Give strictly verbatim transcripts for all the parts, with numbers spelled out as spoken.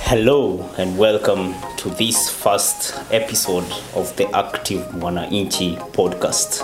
Hello and welcome to this first episode of the Active Mwananchi podcast.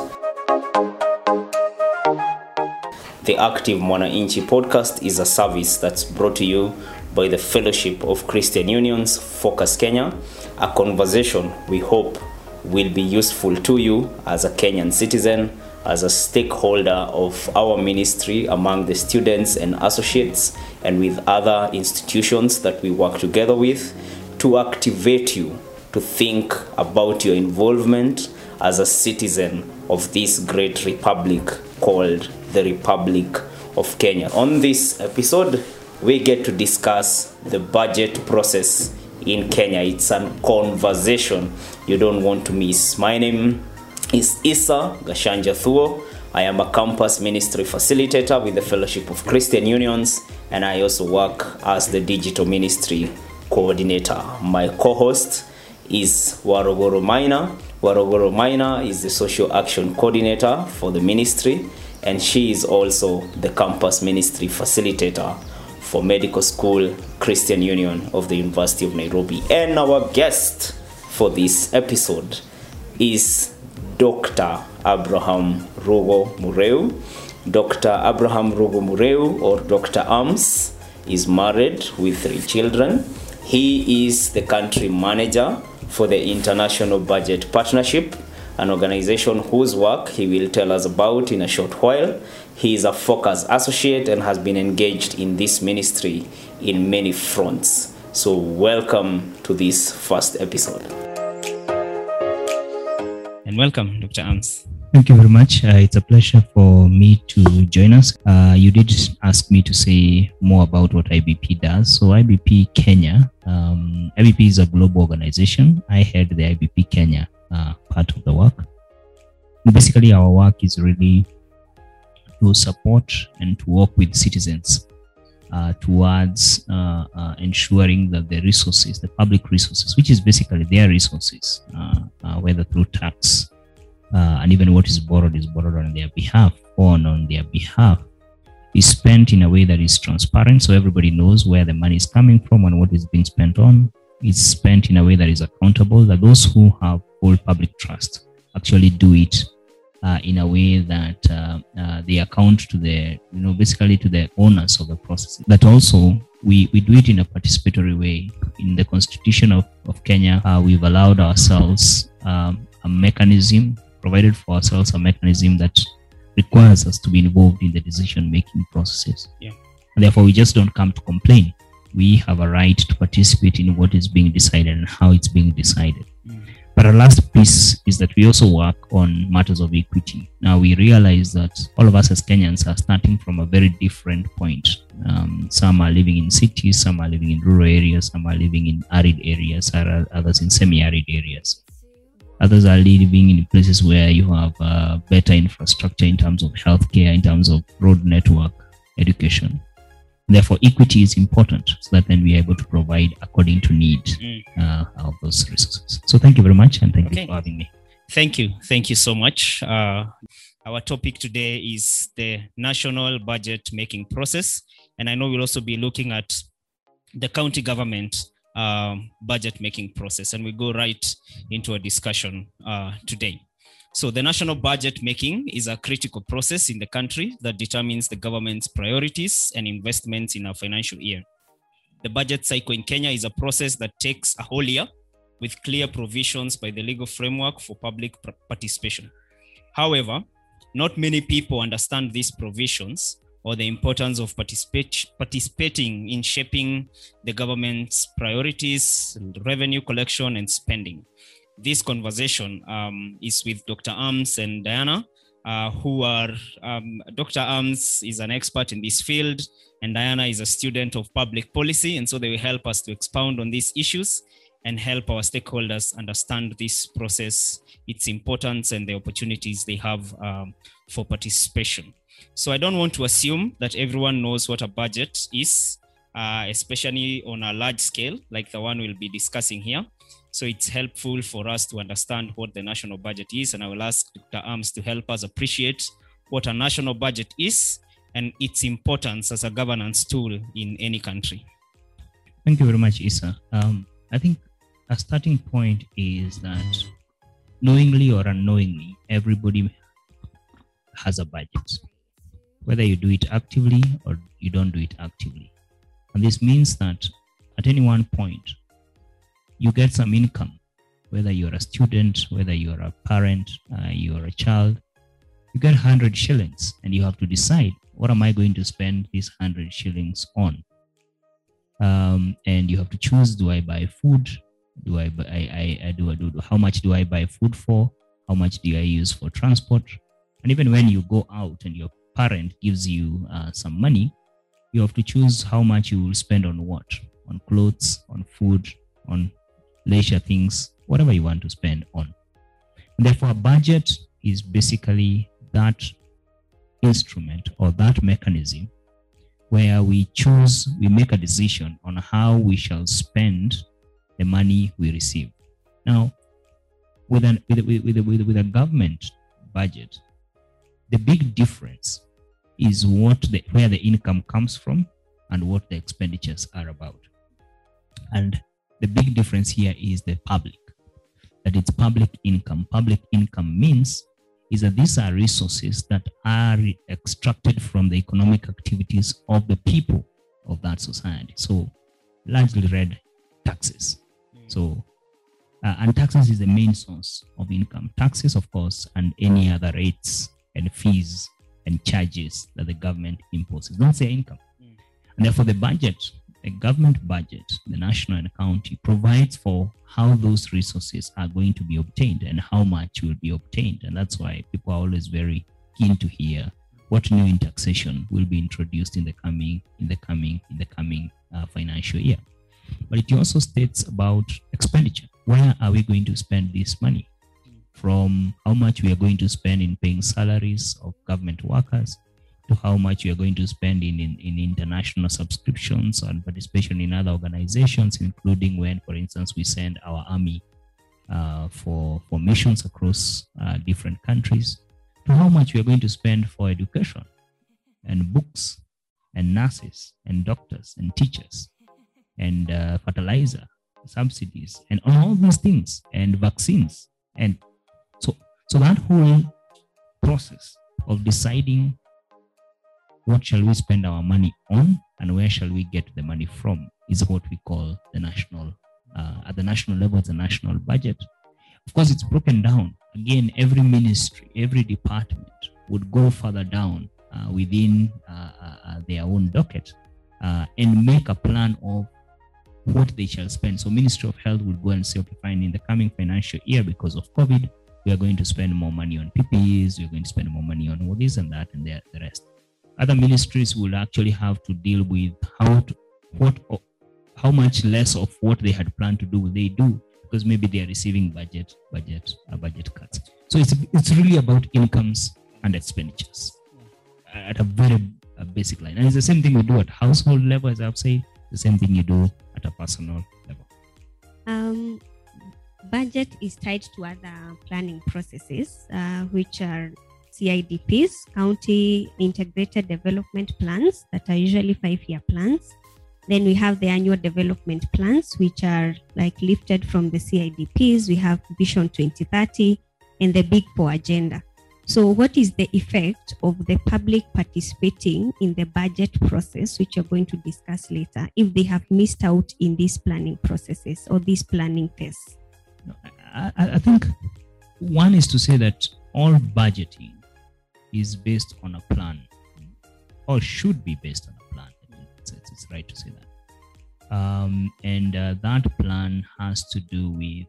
The Active Mwananchi podcast is a service that's brought to you by the Fellowship of Christian Unions, Focus Kenya, a conversation we hope will be useful to you as a Kenyan citizen, as a stakeholder of our ministry among the students and associates and with other institutions that we work together with, to activate you to think about your involvement as a citizen of this great republic called the Republic of Kenya. On this episode, we get to discuss the budget process in Kenya. It's a conversation you don't want to miss. My name is Issa Gashanja Thuo. I am a campus ministry facilitator with the Fellowship of Christian Unions, and I also work as the digital ministry coordinator. My co-host is Warogoro Maina. Warogoro Maina is the social action coordinator for the ministry, and she is also the campus ministry facilitator for Medical School Christian Union of the University of Nairobi. And our guest for this episode is Doctor Abraham Rugo Mureu. Doctor Abraham Rugo Mureu, or Doctor Arms, is married with three children. He is the country manager for the International Budget Partnership, an organization whose work he will tell us about in a short while. He is a Focus associate and has been engaged in this ministry in many fronts. So welcome to this first episode. And welcome, Doctor Arms. Thank you very much. Uh, it's a pleasure for me to join us. Uh, you did ask me to say more about what I B P does. So I B P Kenya, um, I B P is a global organization. I head the I B P Kenya uh, part of the work. And basically, our work is really to support and to work with citizens uh, towards uh, uh, ensuring that the resources, the public resources, which is basically their resources, uh, uh, whether through tax, Uh, and even what is borrowed is borrowed on their behalf or on their behalf, is spent in a way that is transparent, so everybody knows where the money is coming from and what is being spent on. It's spent in a way that is accountable, that those who have full public trust actually do it uh, in a way that uh, uh, they account to the, you know, basically to the owners of the process. That also we, we do it in a participatory way. In the Constitution of, of Kenya, uh, we've allowed ourselves um, a mechanism provided for ourselves a mechanism that requires us to be involved in the decision-making processes. Yeah. And therefore, we just don't come to complain. We have a right to participate in what is being decided and how it's being decided. Mm. But our last piece is that we also work on matters of equity. Now, we realize that all of us as Kenyans are starting from a very different point. Um, some are living in cities, some are living in rural areas, some are living in arid areas, others in semi-arid areas. Others are living in places where you have uh, better infrastructure in terms of healthcare, in terms of road network, education. Therefore, equity is important so that then we are able to provide according to need mm. uh, of those resources. So thank you very much, and thank okay. you for having me. Thank you. Thank you so much. Uh, our topic today is the national budget making process. And I know we'll also be looking at the county government Um, budget making process, and we go right into a discussion uh, today. So the national budget making is a critical process in the country that determines the government's priorities and investments in a financial year. The budget cycle in Kenya is a process that takes a whole year with clear provisions by the legal framework for public participation. However, not many people understand these provisions or the importance of participate, participating in shaping the government's priorities, revenue collection, and spending. This conversation um, is with Doctor Arms and Diana, uh, who are, um, Doctor Arms is an expert in this field, and Diana is a student of public policy, and so they will help us to expound on these issues and help our stakeholders understand this process, its importance, and the opportunities they have um, for participation. So I don't want to assume that everyone knows what a budget is, uh, especially on a large scale like the one we'll be discussing here. So it's helpful for us to understand what the national budget is, and I will ask Doctor Arms to help us appreciate what a national budget is and its importance as a governance tool in any country. Thank you very much, Isa. Um, I think a starting point is that knowingly or unknowingly, everybody has a budget, whether you do it actively or you don't do it actively. And this means that at any one point, you get some income, whether you're a student, whether you're a parent, uh, you're a child, you get one hundred shillings and you have to decide, what am I going to spend these one hundred shillings on? Um, and you have to choose, do I buy food? Do I, buy, I, I, I do, I do, how much do I buy food for? How much do I use for transport? And even when you go out and your parent gives you uh, some money, you have to choose how much you will spend on what? On clothes, on food, on leisure things, whatever you want to spend on. And therefore, a budget is basically that instrument or that mechanism where we choose, we make a decision on how we shall spend the money we receive. Now, with, an, with, with, with, with, with a government budget, the big difference is what the, where the income comes from and what the expenditures are about. And the big difference here is the public, that it's public income. Public income means is that these are resources that are extracted from the economic activities of the people of that society. So largely read taxes. So, uh, and taxes is the main source of income. Taxes, of course, and any other rates and fees and charges that the government imposes. That's their income. Mm. And therefore the budget, the government budget, the national and county, provides for how those resources are going to be obtained and how much will be obtained. And that's why people are always very keen to hear what new in taxation will be introduced in the coming, in the coming, in the coming uh, financial year. But it also states about expenditure. Where are we going to spend this money? From how much we are going to spend in paying salaries of government workers, to how much we are going to spend in, in, in international subscriptions and participation in other organizations, including when, for instance, we send our army uh, for, for missions across uh, different countries, to how much we are going to spend for education and books and nurses and doctors and teachers and uh, fertilizer, subsidies, and all these things, and vaccines. And so, so that whole process of deciding what shall we spend our money on and where shall we get the money from is what we call the national, uh, at the national level, it's a national budget. Of course, it's broken down. Again, every ministry, every department would go further down uh, within uh, uh, their own docket uh, and make a plan of what they shall spend. So Ministry of Health would go and say, okay, fine, in the coming financial year, because of COVID, we are going to spend more money on P P Es, we're going to spend more money on all this and that and the, the rest. Other ministries will actually have to deal with how to, what, how much less of what they had planned to do will they do, because maybe they are receiving budget, budget, uh, budget cuts. So it's it's really about incomes and expenditures at a very uh, basic line. And it's the same thing we do at household level, as I've said, the same thing you do at a personal level. Um, budget is tied to other planning processes, uh, which are C I D Ps, County Integrated Development Plans, that are usually five-year plans. Then we have the annual development plans, which are like lifted from the C I D Ps. We have Vision twenty thirty and the Big Four agenda. So what is the effect of the public participating in the budget process, which you're going to discuss later, if they have missed out in these planning processes or this planning phase? I, I think one is to say that all budgeting is based on a plan, or should be based on a plan. I mean, it's, it's right to say that. Um, and uh, that plan has to do with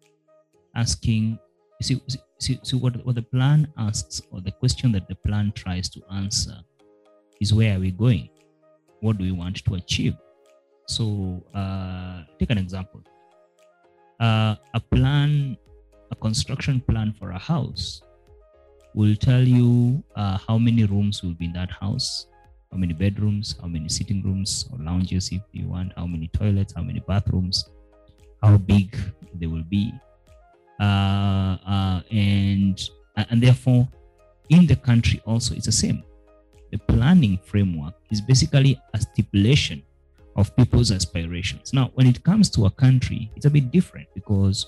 asking, see, see, see what, what the plan asks, or the question that the plan tries to answer is, where are we going? What do we want to achieve? So uh, take an example. Uh, a plan, a construction plan for a house will tell you uh, how many rooms will be in that house, how many bedrooms, how many sitting rooms or lounges if you want, how many toilets, how many bathrooms, how big they will be. Uh, uh, and, and therefore, in the country also, it's the same. The planning framework is basically a stipulation of people's aspirations. Now, when it comes to a country, it's a bit different because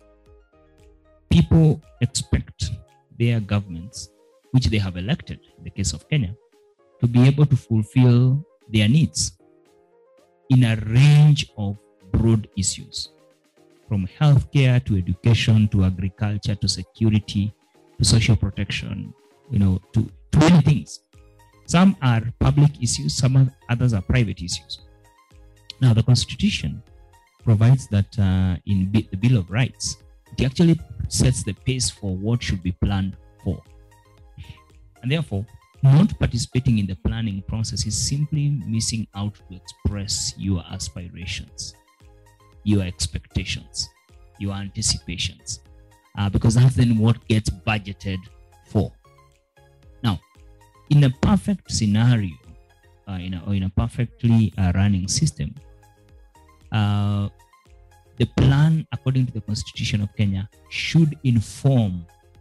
people expect their governments, which they have elected, in the case of Kenya, to be able to fulfill their needs in a range of broad issues, from healthcare to education to agriculture to security to social protection, you know, to, to many things. Some are public issues, some others are private issues. Now, the Constitution provides that uh, in B- the Bill of Rights, it actually sets the pace for what should be planned for. And therefore, not participating in the planning process is simply missing out to express your aspirations, your expectations, your anticipations, uh, because that's then what gets budgeted for. Now, in a perfect scenario, uh, in a, or in a perfectly uh, running system, uh, the plan, according to the Constitution of Kenya, should inform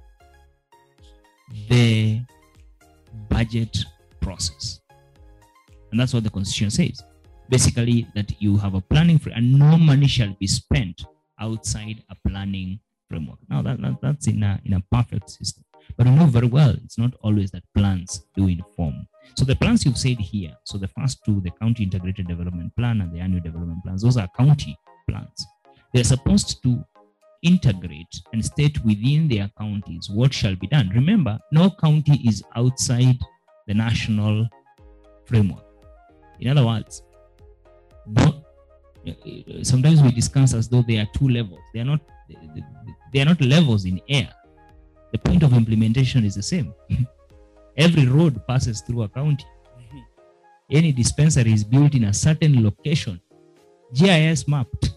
the budget process. And that's what the Constitution says. Basically, that you have a planning frame and no money shall be spent outside a planning framework. Now, that, that, that's in a, in a perfect system. But we know very well, it's not always that plans do inform. So the plans you've said here, so the first two, the County Integrated Development Plan and the Annual Development Plans, those are county plans. They're supposed to integrate and state within their counties what shall be done. Remember, no county is outside the national framework. In other words, but sometimes we discuss as though there are two levels. They are not. They are not levels in air. The point of implementation is the same. Every road passes through a county. Any dispensary is built in a certain location, G I S mapped.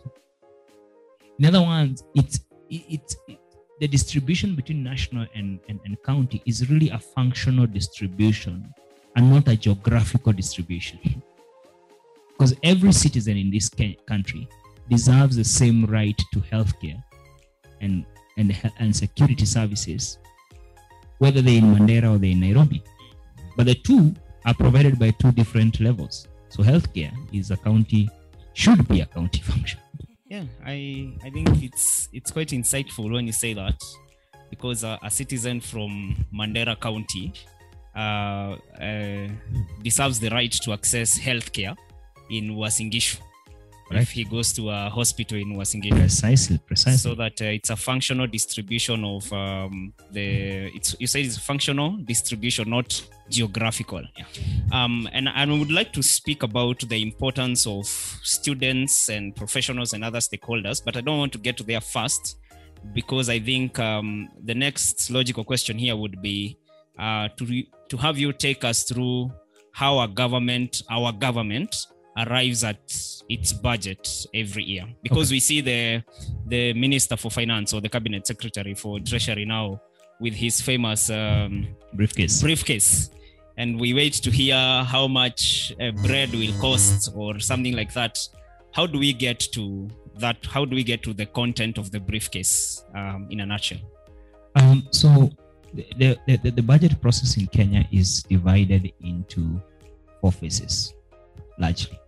In other words, it's it's it, the distribution between national and, and, and county is really a functional distribution and not a geographical distribution. Because every citizen in this country deserves the same right to healthcare and, and, and security services, whether they're in Mandera or they're in Nairobi. But the two are provided by two different levels. So healthcare is a county, should be a county function. Yeah, I, I think it's it's quite insightful when you say that, because uh, a citizen from Mandera County uh, uh, deserves the right to access healthcare in Uasin Gishu, right, if he goes to a hospital in Uasin Gishu. Precisely, precisely. So that uh, it's a functional distribution of um, the. It's you say it's functional distribution, not geographical. Yeah. Um, and I would like to speak about the importance of students and professionals and other stakeholders, but I don't want to get to there first, because I think um, the next logical question here would be uh, to re- to have you take us through how a government, our government, arrives at its budget every year, because okay. we see the the Minister for Finance or the Cabinet Secretary for Treasury now with his famous um, briefcase. briefcase. And we wait to hear how much uh, bread will cost or something like that. How do we get to that? How do we get to the content of the briefcase um, in a nutshell? Um, so the, the, the, the budget process in Kenya is divided into four phases, largely.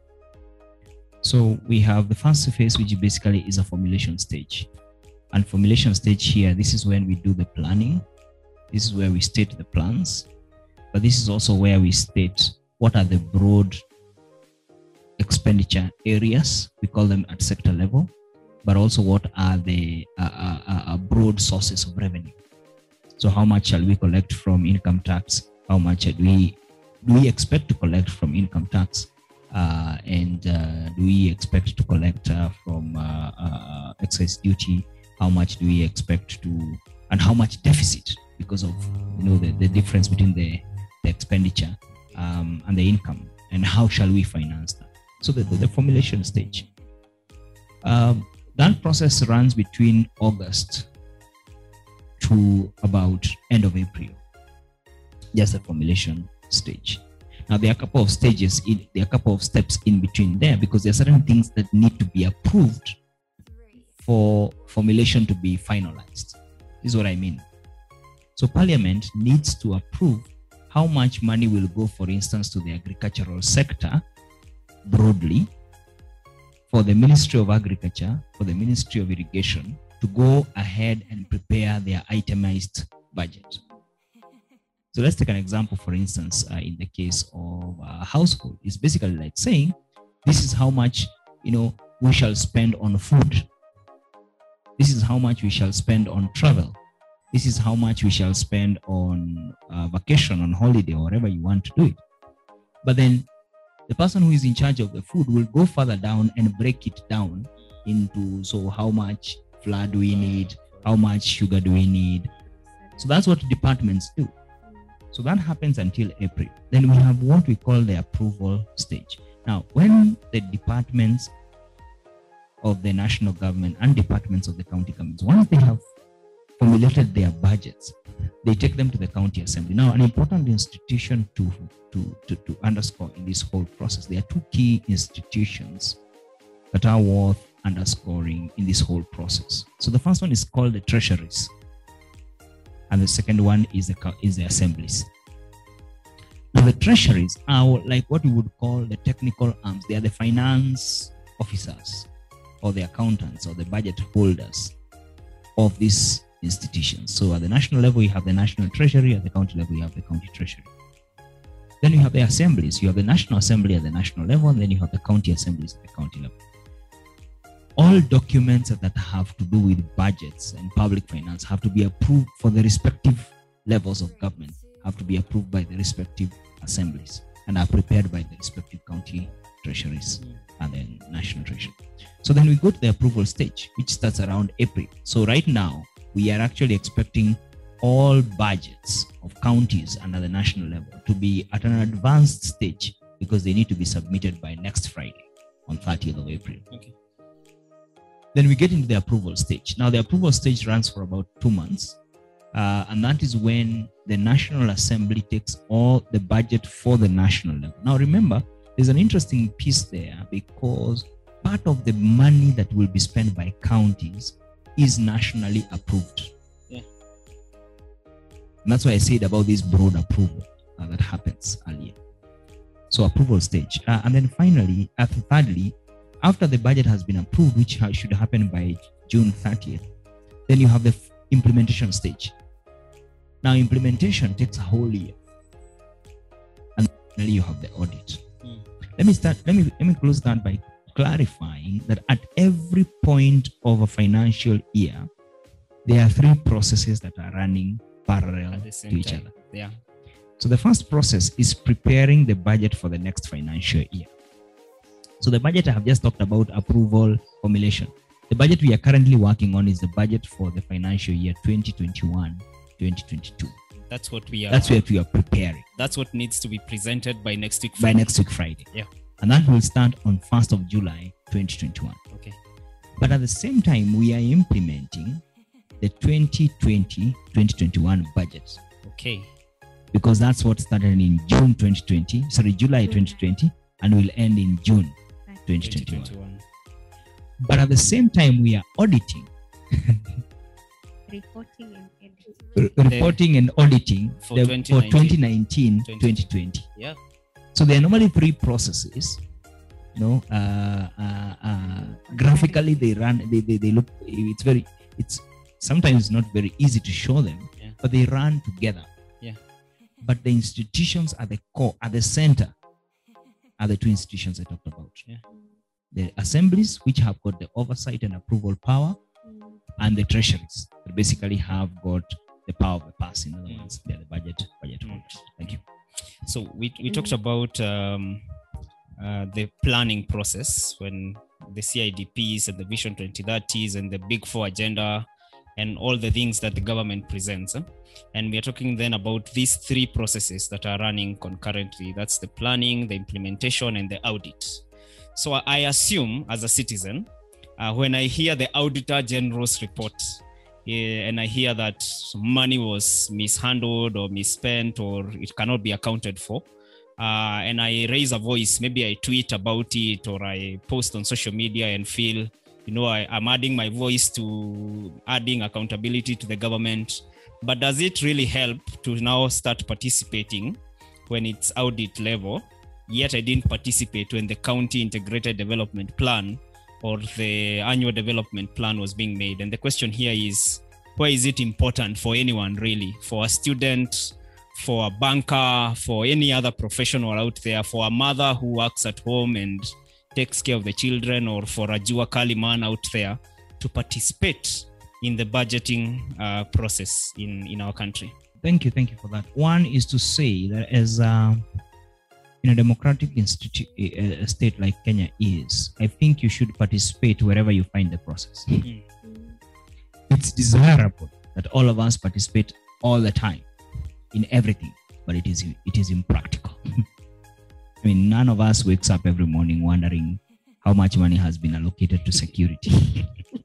So we have the first phase, which basically is a formulation stage. And formulation stage here, this is when we do the planning. This is where we state the plans. But this is also where we state what are the broad expenditure areas, we call them at sector level, but also what are the uh, uh, uh, broad sources of revenue. So how much shall we collect from income tax? How much do we, do we expect to collect from income tax? Uh, and uh, do we expect to collect uh, from uh, uh, excise duty? How much do we expect to, and how much deficit because of, you know, the, the difference between the the expenditure um, and the income, and how shall we finance that? So the, the, the formulation stage. Um, that process runs between August to about end of April, just the formulation stage. Now there are a couple of stages, in, there are a couple of steps in between there, because there are certain things that need to be approved for formulation to be finalized. This is what I mean. So Parliament needs to approve how much money will go, for instance, to the agricultural sector broadly for the Ministry of Agriculture, for the Ministry of Irrigation to go ahead and prepare their itemized budget. So let's take an example, for instance, uh, in the case of a household. It's basically like saying, this is how much, you know, we shall spend on food. This is how much we shall spend on travel. This is how much we shall spend on uh, vacation, on holiday, or whatever you want to do it. But then the person who is in charge of the food will go further down and break it down into, so how much flour do we need? How much sugar do we need? So that's what departments do. So that happens until April. Then we have what we call the approval stage. Now, when the departments of the national government and departments of the county governments, once they have formulated their budgets, they take them to the county assembly. Now, an important institution to, to, to, to underscore in this whole process, there are two key institutions that are worth underscoring in this whole process. So the first one is called the treasuries, and the second one is the, is the assemblies. Now, the treasuries are like what we would call the technical arms. They are the finance officers or the accountants or the budget holders of these institutions. So at the national level, you have the national treasury. At the county level, you have the county treasury. Then you have the assemblies. You have the national assembly at the national level, and then you have the county assemblies at the county level. All documents that have to do with budgets and public finance have to be approved for the respective levels of government, have to be approved by the respective assemblies and are prepared by the respective county treasuries and then national treasury. So then we go to the approval stage, which starts around April. So right now, we are actually expecting all budgets of counties and at the national level to be at an advanced stage because they need to be submitted by next Friday on thirtieth of April. Okay. Then we get into the approval stage. Now, the approval stage runs for about two months. Uh, and that is when the National Assembly takes all the budget for the national level. Now, remember, there's an interesting piece there because part of the money that will be spent by counties is nationally approved. Yeah. And that's why I said about this broad approval uh, that happens earlier. So approval stage. Uh, and then finally, after thirdly, after the budget has been approved, which should happen by June thirtieth, then you have the f- implementation stage. Now, implementation takes a whole year. And finally, you have the audit. Mm. Let me start, let me, let me close that by clarifying that at every point of a financial year, there are three processes that are running parallel to each time. other. Yeah. So the first process is preparing the budget for the next financial year. So the budget I have just talked about, approval, formulation. The budget we are currently working on is the budget for the financial year twenty twenty-one twenty twenty-two. That's what we are. That's what we are preparing. That's what needs to be presented by next week Friday. By next week Friday. Yeah. And that will start on first of July twenty twenty-one. Okay. But at the same time, we are implementing the twenty twenty twenty twenty-one budget. Okay. Because that's what started in June twenty twenty, sorry, July twenty twenty, and will end in June twenty twenty-one. But at the same time, we are auditing. Reporting and editing. R- reporting and auditing for, the, twenty for twenty nineteen twenty twenty. Yeah. So there are normally three processes. You know, uh, uh, uh, graphically they run, they, they, they look, it's very, it's sometimes not very easy to show them, yeah. but they run together. Yeah. But the institutions at the core, at the center, are the two institutions I talked about. Yeah. The assemblies, which have got the oversight and approval power, and the treasuries that basically have got the power of the purse. In other words, they're the budget budget holders. Thank you. So we we talked about um, uh, the planning process when the C I D Ps and the Vision twenty thirties and the Big Four agenda and all the things that the government presents. Huh? And we are talking then about these three processes that are running concurrently. That's the planning, the implementation, and the audit. So I assume as a citizen, uh, when I hear the Auditor General's report, uh, and I hear that money was mishandled or misspent or it cannot be accounted for, uh, and I raise a voice, maybe I tweet about it or I post on social media and feel, you know, I, I'm adding my voice to adding accountability to the government. But does it really help to now start participating when it's audit level? Yet I didn't participate when the county integrated development plan or the annual development plan was being made. And the question here is, why is it important for anyone really? For a student, for a banker, for any other professional out there, for a mother who works at home and takes care of the children, or for a Jua Kali man out there to participate in the budgeting uh, process in, in our country? Thank you. Thank you for that. One is to say that as a, in a democratic institute, a state like Kenya is, I think you should participate wherever you find the process. Mm-hmm. It's desirable that all of us participate all the time in everything, but it is it is impractical. I mean, none of us wakes up every morning wondering how much money has been allocated to security.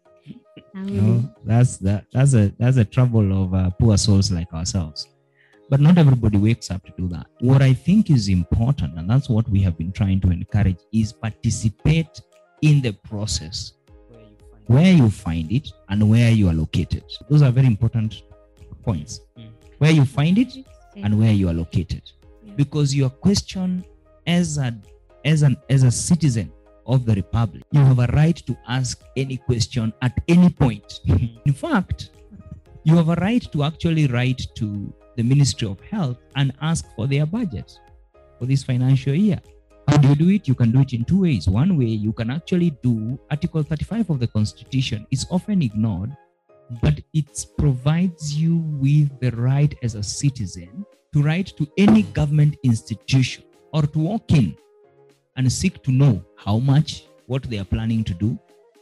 You know, that's that that's a that's a trouble of uh, poor souls like ourselves. But not everybody wakes up to do that. What I think is important, and that's what we have been trying to encourage, is participate in the process, where you find it and where you are located. Those are very important points. Mm. Where you find it and where you are located. Yeah. Because your question as a as an as a citizen of the Republic, you have a right to ask any question at any point. In fact, you have a right to actually write to the Ministry of Health and ask for their budget for this financial year. How do you do it? You can do it in two ways. One way, you can actually do Article thirty-five of the Constitution. It's often ignored, but it provides you with the right as a citizen to write to any government institution or to walk in and seek to know how much, what they are planning to do,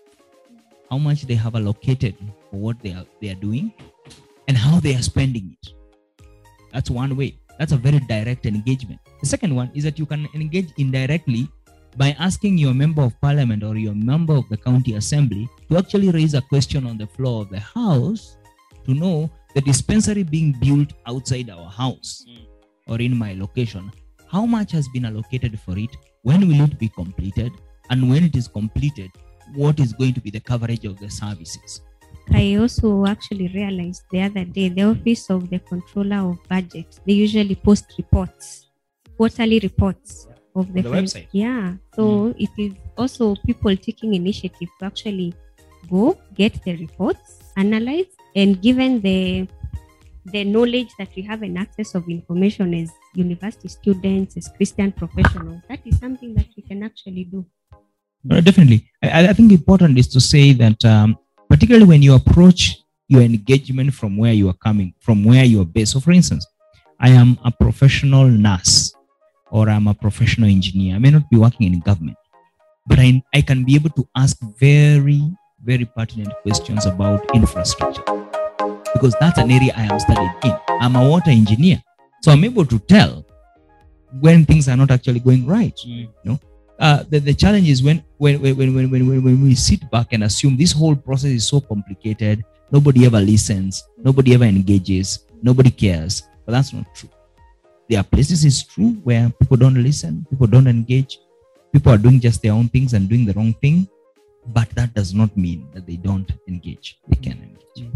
how much they have allocated for what they are, they are doing, and how they are spending it. That's one way. That's a very direct engagement. The second one is that you can engage indirectly by asking your member of parliament or your member of the county assembly to actually raise a question on the floor of the house to know the dispensary being built outside our house mm. or in my location, how much has been allocated for it, when will it be completed, and when it is completed, what is going to be the coverage of the services. I also actually realized the other day, the Office of the Controller of Budget, they usually post reports, quarterly reports of the, the website. Yeah. So mm. it is also people taking initiative to actually go get the reports, analyze, and given the the knowledge that we have and access of information as university students, as Christian professionals, that is something that we can actually do. Uh, definitely. I, I think important is to say that um, particularly when you approach your engagement from where you are coming, from where you are based. So for instance, I am a professional nurse or I'm a professional engineer. I may not be working in government, but I, I can be able to ask very, very pertinent questions about infrastructure because that's an area I am studied in. I'm a water engineer. So I'm able to tell when things are not actually going right. Mm. You know? Uh, the, the challenge is when when, when, when, when, when, when we sit back and assume this whole process is so complicated, nobody ever listens, nobody ever engages, nobody cares. But that's not true. There are places it's true where people don't listen, people don't engage, people are doing just their own things and doing the wrong thing. But that does not mean that they don't engage. They can engage.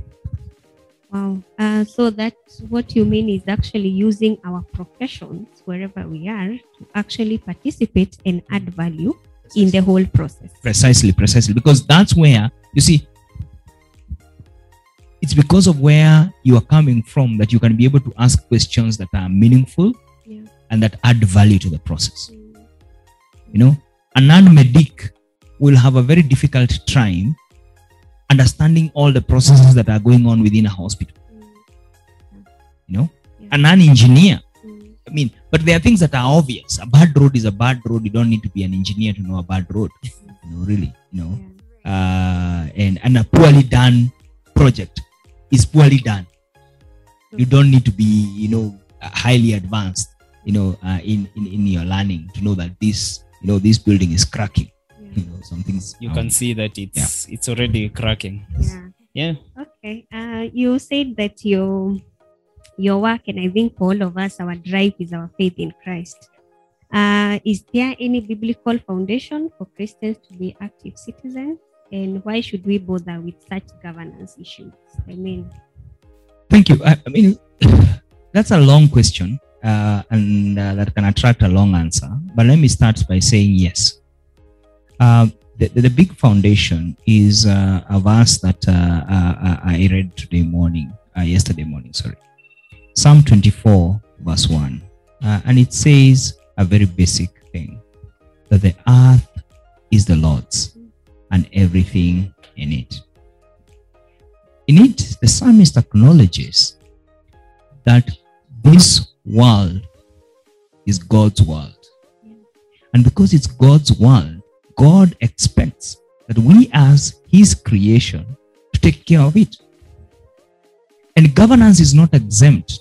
Wow. Uh, so that's what you mean is actually using our professions wherever we are to actually participate and add value precisely. In the whole process. Precisely, precisely. Because that's where, you see, it's because of where you are coming from that you can be able to ask questions that are meaningful yeah. and that add value to the process. Mm. You know, a non-medic will have a very difficult time understanding all the processes that are going on within a hospital. Mm. You know, yeah. a non-engineer. Mm. I mean, but there are things that are obvious. A bad road is a bad road. You don't need to be an engineer to know a bad road. You know, really, you know, yeah. uh, and, and a poorly done project is poorly done. You don't need to be, you know, highly advanced, you know, uh, in, in, in your learning to know that this, you know, this building is cracking. You know, some things you can see that it's yeah. it's already cracking. Yeah. Yeah. Okay. Uh, you said that your your work, and I think for all of us, our drive is our faith in Christ. Uh, is there any biblical foundation for Christians to be active citizens, and why should we bother with such governance issues? I mean, thank you. I, I mean, that's a long question, uh, and uh, that can attract a long answer. But let me start by saying yes. Uh, the, the, the big foundation is uh, a verse that uh, uh, I read today morning, uh, yesterday morning, sorry. Psalm twenty-four, verse one. Uh, and it says a very basic thing, that the earth is the Lord's and everything in it. In it, the psalmist acknowledges that this world is God's world. And because it's God's world, God expects that we as his creation to take care of it. And governance is not exempt.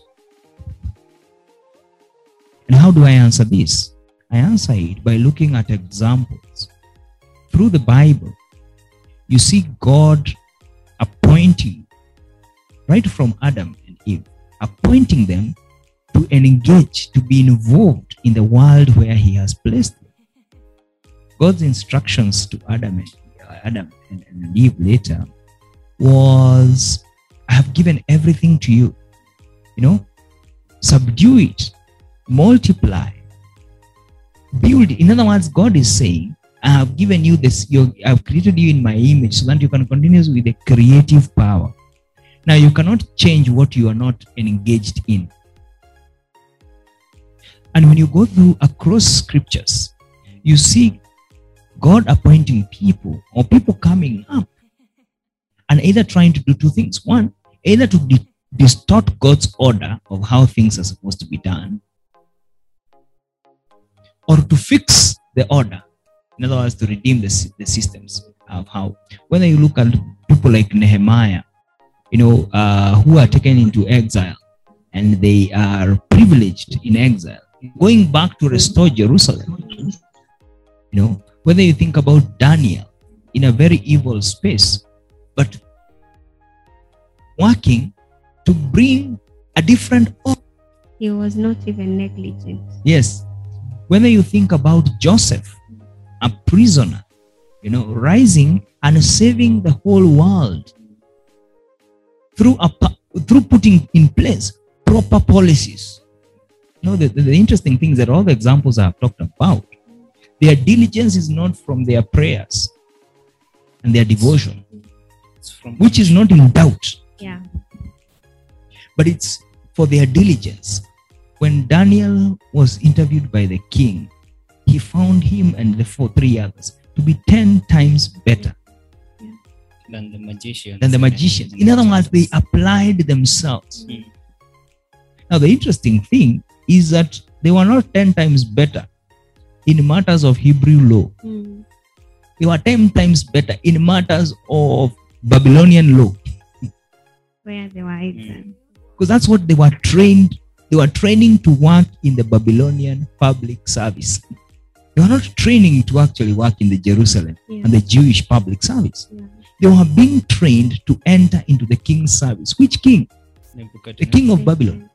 And how do I answer this? I answer it by looking at examples. Through the Bible, you see God appointing, right from Adam and Eve, appointing them to engage, to be involved in the world where he has placed them. God's instructions to Adam and, Adam and, and Eve later was, I have given everything to you. You know, subdue it, multiply, build. In other words, God is saying, I have given you this, you, I have created you in my image so that you can continue with the creative power. Now, you cannot change what you are not engaged in. And when you go through across scriptures, you see God appointing people or people coming up and either trying to do two things. One, either to di- distort God's order of how things are supposed to be done, or to fix the order. In other words, to redeem the, the systems of how. Whether you look at people like Nehemiah, you know, uh, who are taken into exile and they are privileged in exile, going back to restore Jerusalem. You know, whether you think about Daniel in a very evil space, but working to bring a different order. He was not even negligent. Yes. Whether you think about Joseph, a prisoner, you know, rising and saving the whole world through a, through putting in place proper policies. You know, the, the, the interesting thing is that all the examples I have talked about, their diligence is not from their prayers and their devotion, It's from which is not in doubt, Yeah. but it's for their diligence. When Daniel was interviewed by the king, he found him and the four, three others to be ten times better than the magician. than the magicians. In other words, they applied themselves. Mm. Now, the interesting thing is that they were not ten times better in matters of Hebrew law. Mm. They were ten times better in matters of Babylonian law. Where they were hidden. Because that's what they were trained. They were training to work in the Babylonian public service. They were not training to actually work in the Jerusalem Yeah. and the Jewish public service. Yeah. They were being trained to enter into the king's service. Which king? The king of Babylon.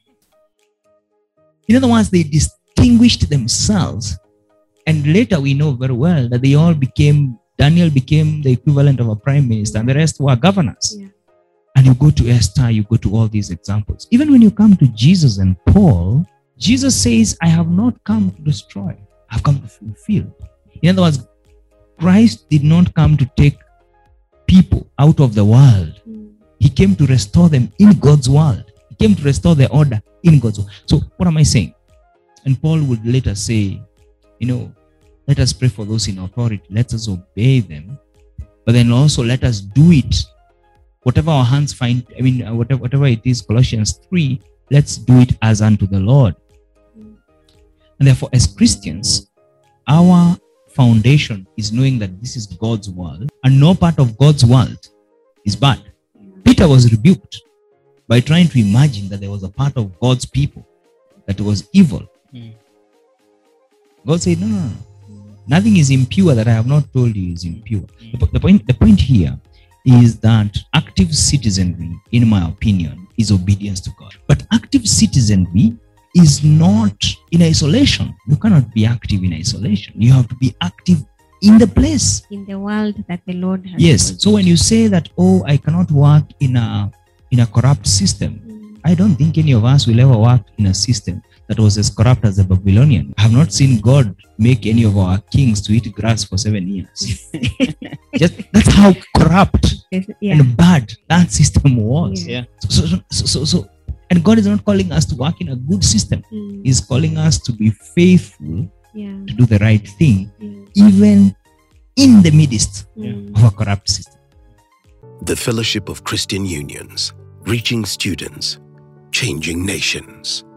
In other words, they distinguished themselves. And later we know very well that they all became, Daniel became the equivalent of a prime minister and the rest were governors. Yeah. And you go to Esther, you go to all these examples. Even when you come to Jesus and Paul, Jesus says, I have not come to destroy, I have come to fulfill. In other words, Christ did not come to take people out of the world. Mm. He came to restore them in God's world. He came to restore the order in God's world. So what am I saying? And Paul would later say, you know, let us pray for those in authority. Let us obey them. But then also let us do it. Whatever our hands find, I mean, whatever, whatever it is, Colossians three, let's do it as unto the Lord. And therefore, as Christians, our foundation is knowing that this is God's world and no part of God's world is bad. Peter was rebuked by trying to imagine that there was a part of God's people that was evil. Mm. God said, no, no, no. Nothing is impure that I have not told you is impure. The, the, point, the point here is that active citizenry, in my opinion, is obedience to God. But active citizenry is not in isolation. You cannot be active in isolation. You have to be active in the place. In the world that the Lord has. Yes. So when you say that, oh, I cannot work in a in a corrupt system, Mm. I don't think any of us will ever work in a system that was as corrupt as the Babylonian. I have not seen God make any of our kings to eat grass for seven years. Just, that's how corrupt Yeah. and bad that system was. Yeah. So, so, so, so, so, and God is not calling us to work in a good system. Mm. He's calling us to be faithful, Yeah. to do the right thing, Mm. even in the midst Mm. of a corrupt system. The Fellowship of Christian Unions, reaching students, changing nations.